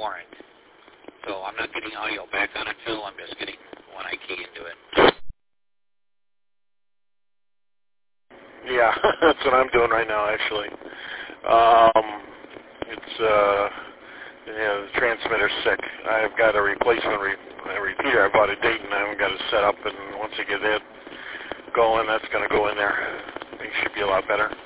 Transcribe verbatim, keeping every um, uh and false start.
warrant. So I'm not getting audio back on it, Phil. I'm just getting when I key into it. Yeah, that's what I'm doing right now, actually. Um, it's, uh, yeah, the transmitter's sick. I've got a replacement re- a repeater. I bought a Dayton. I haven't got it set up, and once I get it going, that's going to go in there. It should be a lot better.